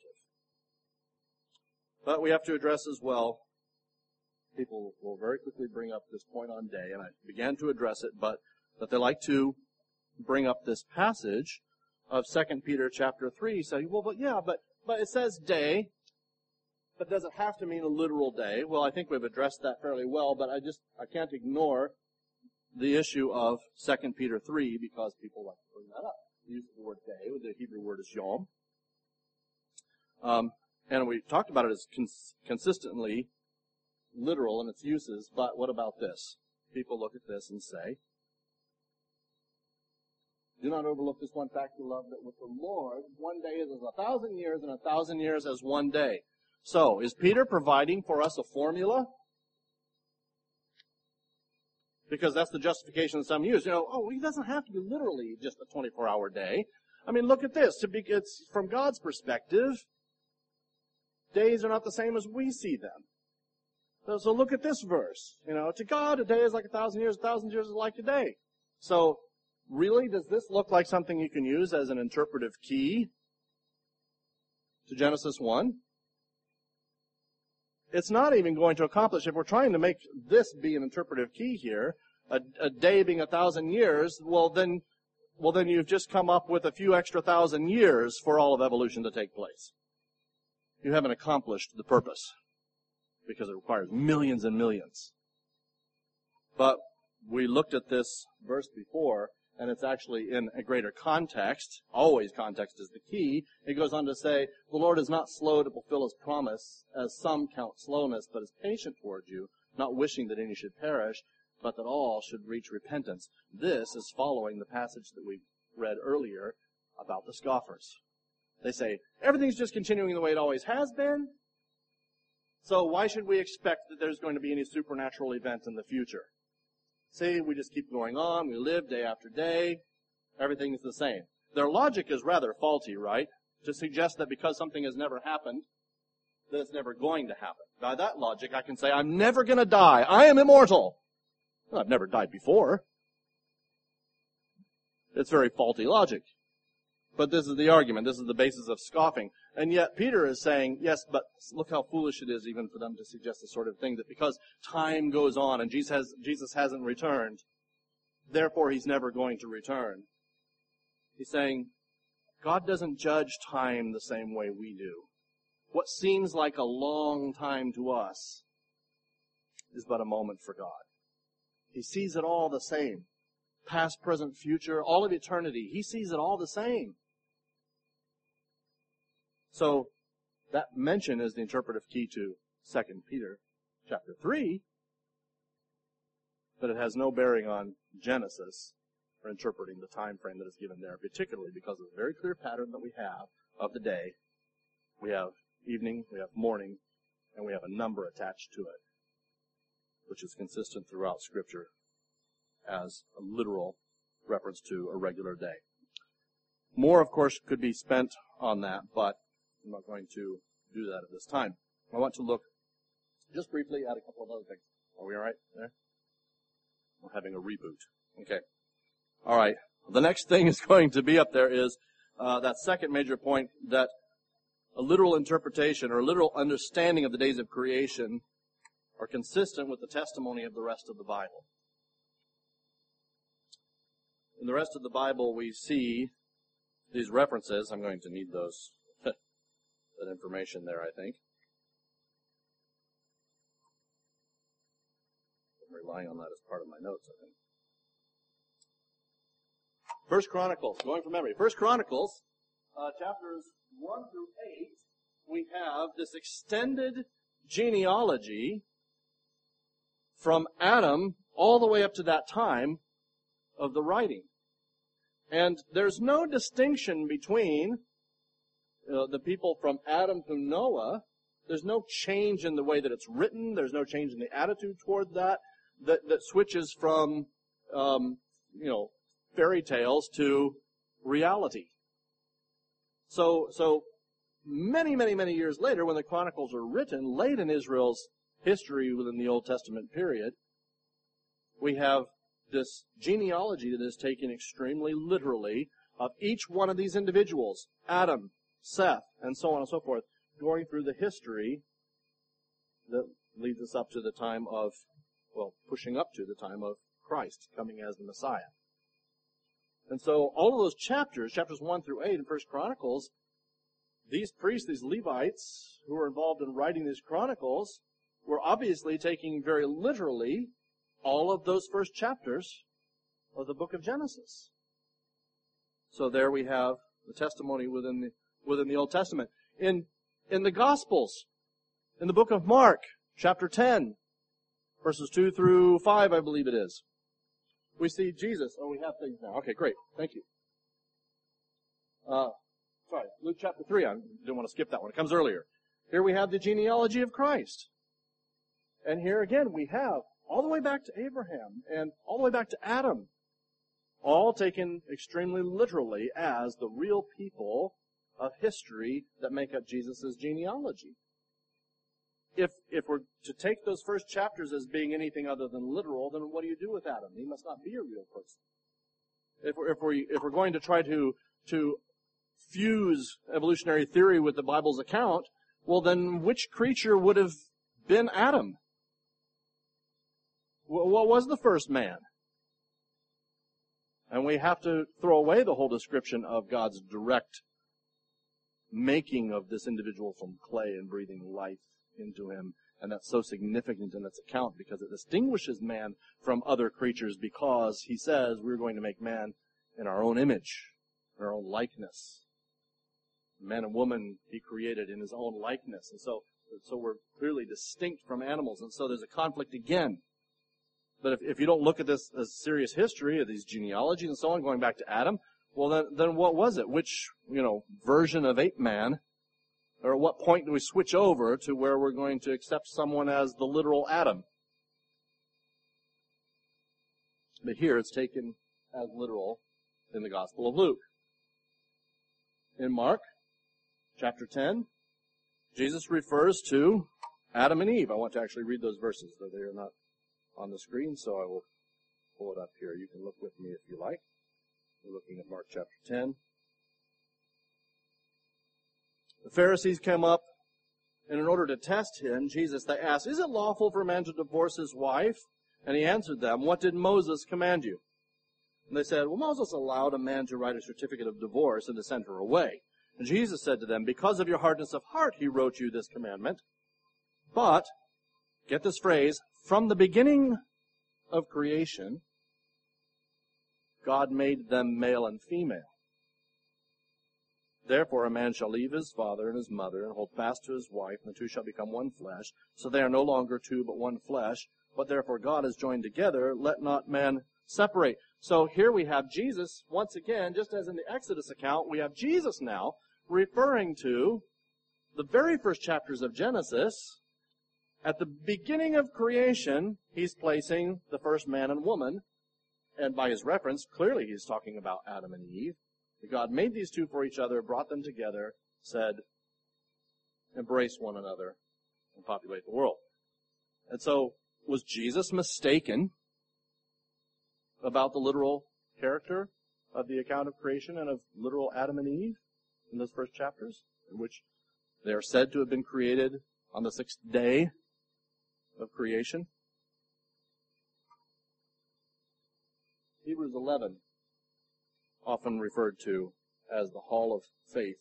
But we have to address as well, people will very quickly bring up this point on day, and I began to address it, but that they like to bring up this passage of Second Peter chapter three, saying, well, but yeah, but, but it says day, but does it have to mean a literal day? Well, I think we've addressed that fairly well, but I just, I can't ignore the issue of Second Peter three because people like to bring that up. Use the word day, the Hebrew word is yom. Um, and we talked about it as cons- consistently literal in its uses, but what about this? People look at this and say, do not overlook this one fact, beloved, that with the Lord, one day is as a thousand years, and a thousand years as one day. So, is Peter providing for us a formula? Because that's the justification that some use. You know, oh, he doesn't have to be literally just a twenty-four hour day. I mean, look at this. To be, it's from God's perspective, days are not the same as we see them. So, so look at this verse. You know, to God, a day is like a thousand years, a thousand years is like a day. So, really, does this look like something you can use as an interpretive key to Genesis one? It's not even going to accomplish, if we're trying to make this be an interpretive key here, a, a day being a thousand years, well then, well then you've just come up with a few extra thousand years for all of evolution to take place. You haven't accomplished the purpose, because it requires millions and millions. But we looked at this verse before, and it's actually in a greater context. Always context is the key. It goes on to say, the Lord is not slow to fulfill his promise, as some count slowness, but is patient towards you, not wishing that any should perish, but that all should reach repentance. This is following the passage that we read earlier about the scoffers. They say, everything's just continuing the way it always has been, so why should we expect that there's going to be any supernatural event in the future? See, we just keep going on, we live day after day, everything's the same. Their logic is rather faulty, right? To suggest that because something has never happened, that it's never going to happen. By that logic, I can say, I'm never going to die. I am immortal. Well, I've never died before. It's very faulty logic. But this is the argument. This is the basis of scoffing. And yet Peter is saying, yes, but look how foolish it is even for them to suggest this sort of thing, that because time goes on and Jesus, has, Jesus hasn't returned, therefore he's never going to return. He's saying, God doesn't judge time the same way we do. What seems like a long time to us is but a moment for God. He sees it all the same. Past, present, future, all of eternity. He sees it all the same. So, that mention is the interpretive key to Second Peter chapter three, but it has no bearing on Genesis for interpreting the time frame that is given there, particularly because of the very clear pattern that we have of the day. We have evening, we have morning, and we have a number attached to it, which is consistent throughout Scripture as a literal reference to a regular day. More, of course, could be spent on that, but I'm not going to do that at this time. I want to look just briefly at a couple of other things. Are we all right there? We're having a reboot. Okay. All right. The next thing is going to be up there is uh, that second major point, that a literal interpretation or a literal understanding of the days of creation are consistent with the testimony of the rest of the Bible. In the rest of the Bible, we see these references. I'm going to need those, that information there, I think. I'm relying on that as part of my notes, I think. First Chronicles, going from memory. First Chronicles, uh, chapters one through eight, we have this extended genealogy from Adam all the way up to that time of the writing. And there's no distinction between uh, the people from Adam to Noah. There's no change in the way that it's written. There's no change in the attitude toward that that, that switches from, um, you know, fairy tales to reality. So, so many, many, many years later, when the Chronicles are written, late in Israel's history within the Old Testament period, we have this genealogy that is taken extremely literally of each one of these individuals, Adam, Seth, and so on and so forth, going through the history that leads us up to the time of, well, pushing up to the time of Christ coming as the Messiah. And so all of those chapters, chapters one through eight in First Chronicles, these priests, these Levites who were involved in writing these chronicles, were obviously taking very literally all of those first chapters of the book of Genesis. So there we have the testimony within the within the Old Testament. In in the Gospels, in the book of Mark, chapter ten, verses two through five, I believe it is, we see Jesus. Oh, we have things now. Okay, great. Thank you. Uh, sorry, Luke chapter three. I didn't want to skip that one. It comes earlier. Here we have the genealogy of Christ. And here again we have all the way back to Abraham and all the way back to Adam, all taken extremely literally as the real people of history that make up Jesus' genealogy. If if we're to take those first chapters as being anything other than literal, then what do you do with Adam? He must not be a real person. If we're if we if we're going to try to to fuse evolutionary theory with the Bible's account, well then which creature would have been Adam? What was the first man? And we have to throw away the whole description of God's direct making of this individual from clay and breathing life into him. And that's so significant in its account because it distinguishes man from other creatures, because he says we're going to make man in our own image, in our own likeness. Man and woman he created in his own likeness. And so, so we're clearly distinct from animals. And so there's a conflict again. But if, if you don't look at this as serious history of these genealogies and so on, going back to Adam, well then, then what was it? Which, you know, version of ape man? Or at what point do we switch over to where we're going to accept someone as the literal Adam? But here it's taken as literal in the Gospel of Luke. In Mark chapter ten, Jesus refers to Adam and Eve. I want to actually read those verses, though they are not on the screen, so I will pull it up here. You can look with me if you like. We're looking at Mark chapter ten. The Pharisees came up, and in order to test him, Jesus, they asked, "Is it lawful for a man to divorce his wife?" And he answered them, "What did Moses command you?" And they said, "Well, Moses allowed a man to write a certificate of divorce and to send her away." And Jesus said to them, "Because of your hardness of heart, he wrote you this commandment. But," get this phrase, "from the beginning of creation, God made them male and female. Therefore a man shall leave his father and his mother and hold fast to his wife, and the two shall become one flesh. So they are no longer two, but one flesh. But therefore God has joined together, let not man separate." So here we have Jesus, once again, just as in the Exodus account, we have Jesus now referring to the very first chapters of Genesis. At the beginning of creation, he's placing the first man and woman. And by his reference, clearly he's talking about Adam and Eve. God made these two for each other, brought them together, said, embrace one another and populate the world. And so, was Jesus mistaken about the literal character of the account of creation and of literal Adam and Eve in those first chapters, in which they are said to have been created on the sixth day of creation? Hebrews eleven, often referred to as the Hall of Faith.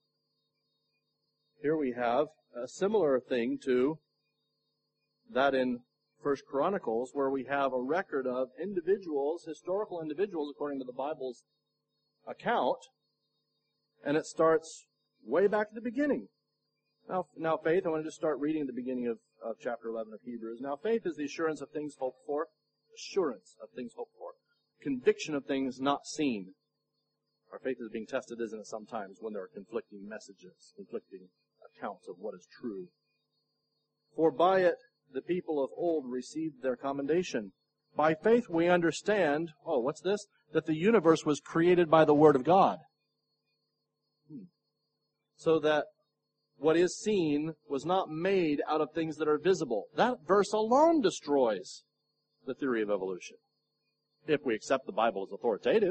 Here we have a similar thing to that in First Chronicles, where we have a record of individuals, historical individuals, according to the Bible's account, and it starts way back at the beginning. Now, now faith, I want to just start reading the beginning of, of chapter eleven of Hebrews. Now, faith is the assurance of things hoped for, assurance of things hoped for, conviction of things not seen. Our faith is being tested, isn't it, sometimes when there are conflicting messages, conflicting accounts of what is true. For by it the people of old received their commendation. By faith we understand, oh, what's this? That the universe was created by the Word of God. Hmm. So that what is seen was not made out of things that are visible. That verse alone destroys the theory of evolution, if we accept the Bible as authoritative.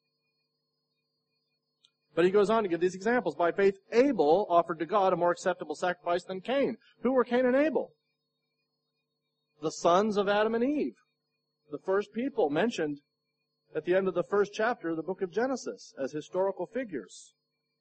But he goes on to give these examples. By faith, Abel offered to God a more acceptable sacrifice than Cain. Who were Cain and Abel? The sons of Adam and Eve. The first people mentioned at the end of the first chapter of the book of Genesis as historical figures.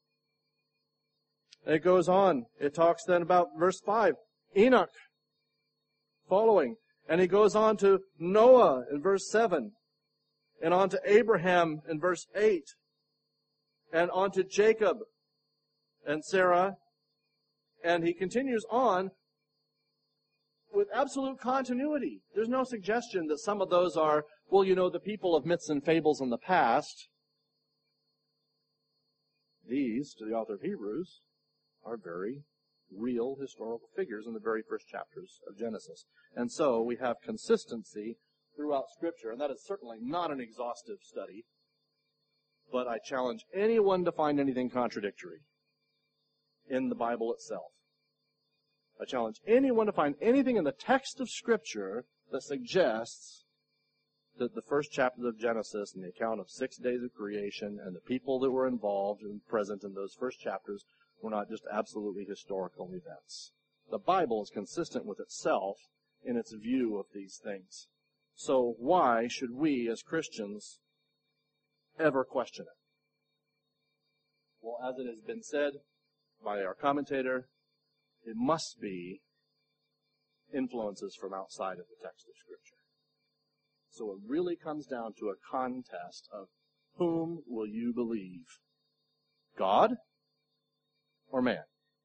And it goes on. It talks then about verse five. Enoch following. And he goes on to Noah in verse seven. And on to Abraham in verse eight. And on to Jacob and Sarah. And he continues on with absolute continuity. There's no suggestion that some of those are, well, you know, the people of myths and fables in the past. These, to the author of Hebrews, are very real historical figures in the very first chapters of Genesis. And so we have consistency throughout Scripture, and that is certainly not an exhaustive study. But I challenge anyone to find anything contradictory in the Bible itself. I challenge anyone to find anything in the text of Scripture that suggests that the first chapter of Genesis and the account of six days of creation and the people that were involved and present in those first chapters were not just absolutely historical events. The Bible is consistent with itself in its view of these things. So why should we as Christians ever question it? Well, as it has been said by our commentator, it must be influences from outside of the text of Scripture. So it really comes down to a contest of whom will you believe? God or man?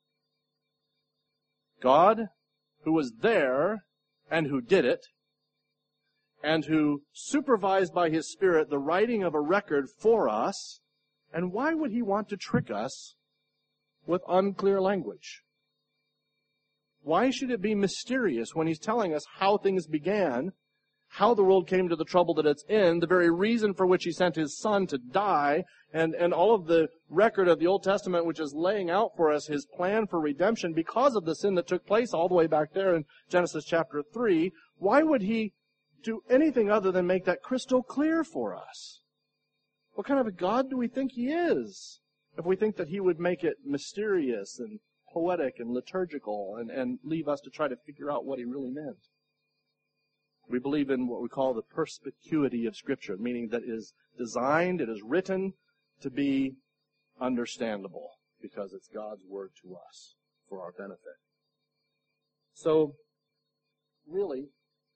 God, who was there and who did it, and who supervised by His Spirit the writing of a record for us, and why would He want to trick us with unclear language? Why should it be mysterious when He's telling us how things began, how the world came to the trouble that it's in, the very reason for which He sent His Son to die, and, and all of the record of the Old Testament which is laying out for us His plan for redemption because of the sin that took place all the way back there in Genesis chapter three? Why would He do anything other than make that crystal clear for us? What kind of a God do we think He is if we think that He would make it mysterious and poetic and liturgical and, and leave us to try to figure out what He really meant? We believe in what we call the perspicuity of Scripture, meaning that it is designed, it is written to be understandable because it's God's Word to us for our benefit. So, really,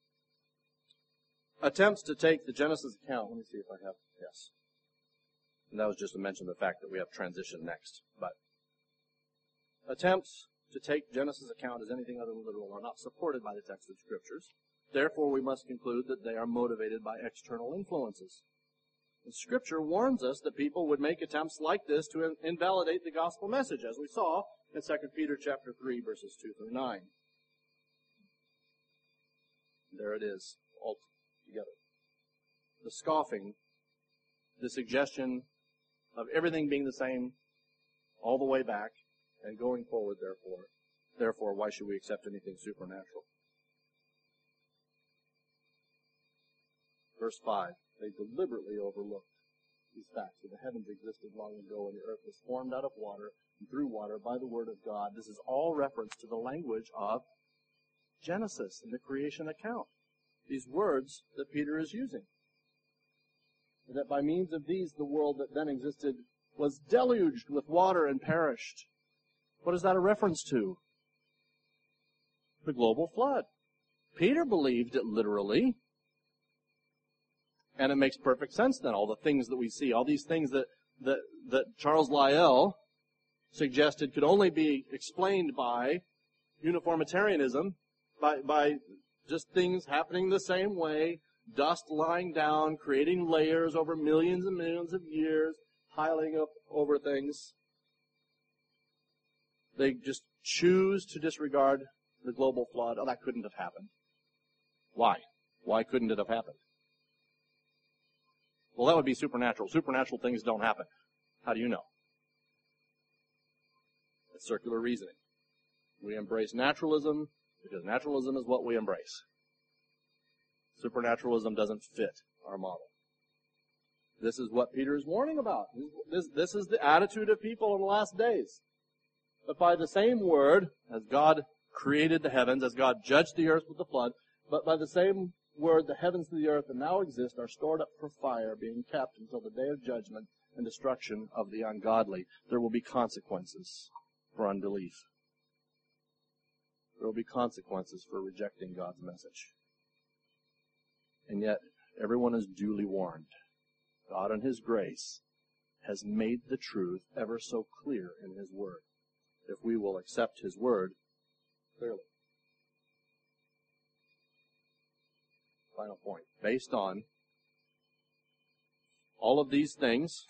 attempts to take the Genesis account, let me see if I have, yes. And that was just to mention the fact that we have transition next. But attempts to take Genesis account as anything other than literal are not supported by the text of Scriptures. Therefore, we must conclude that they are motivated by external influences. And Scripture warns us that people would make attempts like this to in- invalidate the gospel message, as we saw in Second Peter chapter three, verses two through nine. There it is, all together. The scoffing, the suggestion of everything being the same all the way back and going forward, therefore. Therefore, why should we accept anything supernatural? Verse five, they deliberately overlooked these facts, that the heavens existed long ago and the earth was formed out of water and through water by the word of God. This is all reference to the language of Genesis in the creation account. These words that Peter is using. And that by means of these, the world that then existed was deluged with water and perished. What is that a reference to? The global flood. Peter believed it literally. And it makes perfect sense then, all the things that we see, all these things that, that, that Charles Lyell suggested could only be explained by uniformitarianism, by, by just things happening the same way, dust lying down, creating layers over millions and millions of years, piling up over things. They just choose to disregard the global flood. Oh, that couldn't have happened. Why? Why couldn't it have happened? Well, that would be supernatural. Supernatural things don't happen. How do you know? It's circular reasoning. We embrace naturalism because naturalism is what we embrace. Supernaturalism doesn't fit our model. This is what Peter is warning about. This, this is the attitude of people in the last days. But by the same word, as God created the heavens, as God judged the earth with the flood, but by the same word, the heavens and the earth that now exist are stored up for fire, being kept until the day of judgment and destruction of the ungodly. There will be consequences for unbelief. There will be consequences for rejecting God's message. And yet, everyone is duly warned. God in His grace has made the truth ever so clear in His Word, if we will accept His Word clearly. Final point. Based on all of these things,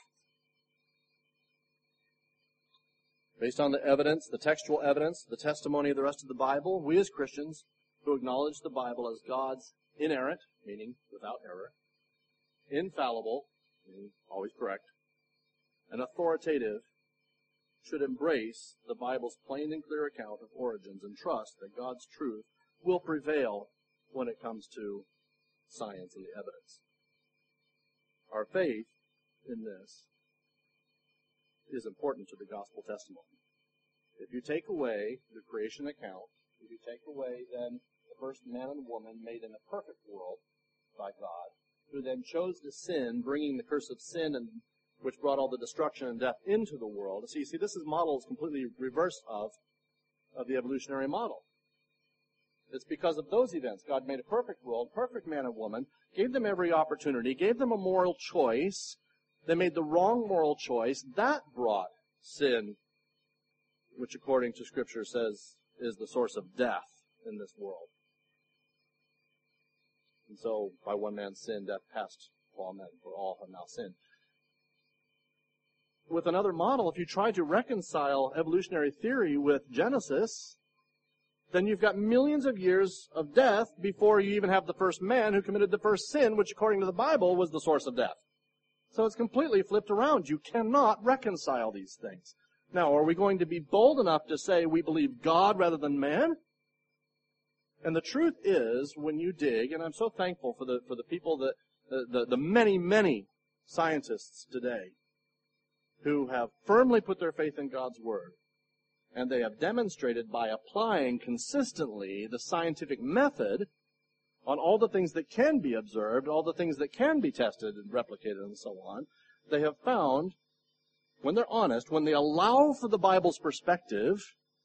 based on the evidence, the textual evidence, the testimony of the rest of the Bible, we as Christians who acknowledge the Bible as God's inerrant, meaning without error, infallible, meaning always correct, and authoritative, should embrace the Bible's plain and clear account of origins and trust that God's truth will prevail when it comes to science and the evidence. Our faith in this is important to the gospel testimony. If you take away the creation account, if you take away then the first man and woman made in a perfect world by God, who then chose to sin, bringing the curse of sin and which brought all the destruction and death into the world. See, see, this is model is completely reverse of, of the evolutionary model. It's because of those events. God made a perfect world, perfect man and woman, gave them every opportunity, gave them a moral choice. They made the wrong moral choice. That brought sin which according to Scripture says is the source of death in this world. And so, by one man's sin, death passed to all men, for all have now sinned. With another model, if you try to reconcile evolutionary theory with Genesis, then you've got millions of years of death before you even have the first man who committed the first sin, which according to the Bible was the source of death. So it's completely flipped around. You cannot reconcile these things. Now, are we going to be bold enough to say we believe God rather than man? And the truth is, when you dig, and I'm so thankful for the for the people that the, the, the many, many scientists today who have firmly put their faith in God's Word, and they have demonstrated by applying consistently the scientific method on all the things that can be observed, all the things that can be tested and replicated and so on, they have found, when they're honest, when they allow for the Bible's perspective,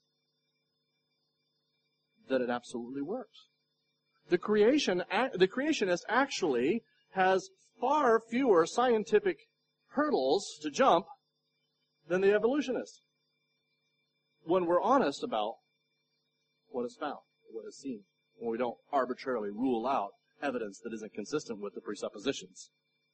that it absolutely works. The creation, the creationist actually has far fewer scientific hurdles to jump than the evolutionist, when we're honest about what is found, what is seen, when we don't arbitrarily rule out evidence that isn't consistent with the presuppositions.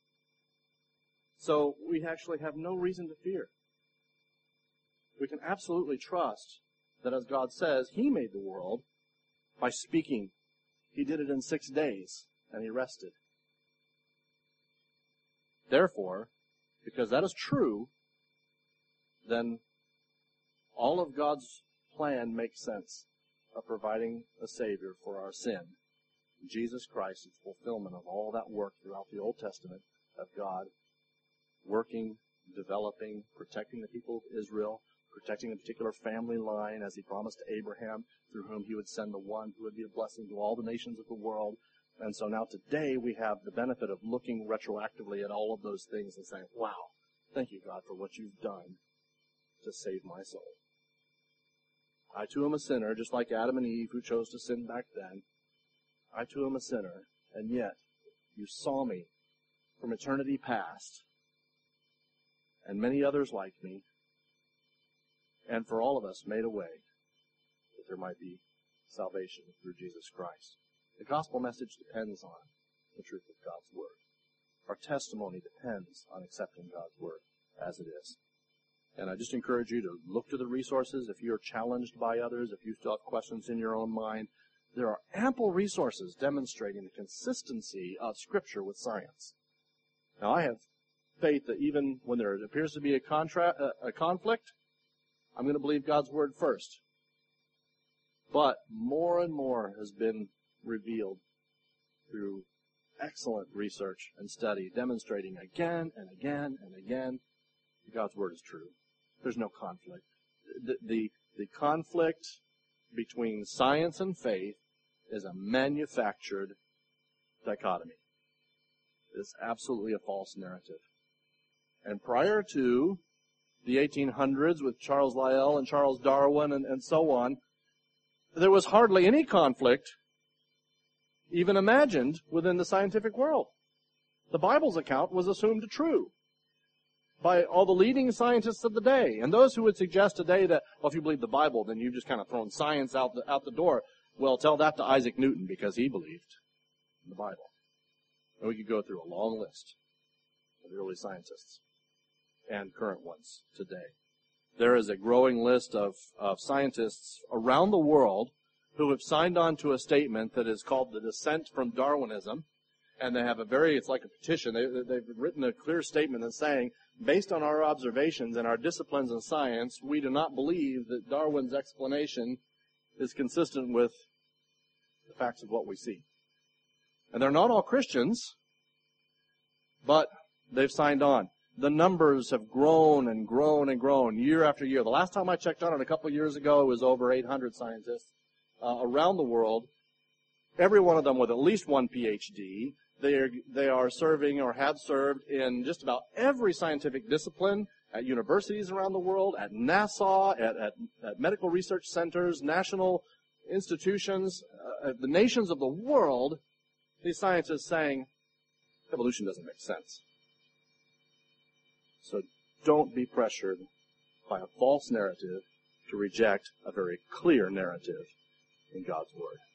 So we actually have no reason to fear. We can absolutely trust that, as God says, He made the world by speaking. He did it in six days, and He rested. Therefore, because that is true, then all of God's plan makes sense of providing a Savior for our sin. Jesus Christ is the fulfillment of all that work throughout the Old Testament of God working, developing, protecting the people of Israel, protecting a particular family line as He promised to Abraham, through whom He would send the one who would be a blessing to all the nations of the world. And so now today we have the benefit of looking retroactively at all of those things and saying, wow, thank you, God, for what You've done to save my soul. I too am a sinner, just like Adam and Eve who chose to sin back then. I too am a sinner, and yet You saw me from eternity past, and many others like me, and for all of us made a way that there might be salvation through Jesus Christ. The gospel message depends on the truth of God's Word. Our testimony depends on accepting God's Word as it is. And I just encourage you to look to the resources. If you're challenged by others, if you still have questions in your own mind, there are ample resources demonstrating the consistency of Scripture with science. Now, I have faith that even when there appears to be a, contra- a conflict, I'm going to believe God's Word first. But more and more has been revealed through excellent research and study, demonstrating again and again and again that God's Word is true. There's no conflict. The, the, the conflict between science and faith is a manufactured dichotomy. It's absolutely a false narrative. And prior to the eighteen hundreds with Charles Lyell and Charles Darwin and, and so on, there was hardly any conflict even imagined within the scientific world. The Bible's account was assumed true by all the leading scientists of the day. And those who would suggest today that, well, if you believe the Bible, then you've just kind of thrown science out the, out the door. Well, tell that to Isaac Newton, because he believed in the Bible. And we could go through a long list of the early scientists and current ones today. There is a growing list of, of scientists around the world who have signed on to a statement that is called the Dissent from Darwinism. And they have a very, it's like a petition. They, they've written a clear statement that's saying, based on our observations and our disciplines in science, we do not believe that Darwin's explanation is consistent with the facts of what we see. And they're not all Christians, but they've signed on. The numbers have grown and grown and grown year after year. The last time I checked on it a couple of years ago, it was over eight hundred scientists uh, around the world, every one of them with at least one P H D. They are, they are serving or have served in just about every scientific discipline at universities around the world, at NASA, at, at, at medical research centers, national institutions, uh, at the nations of the world. These scientists saying evolution doesn't make sense. So don't be pressured by a false narrative to reject a very clear narrative in God's Word.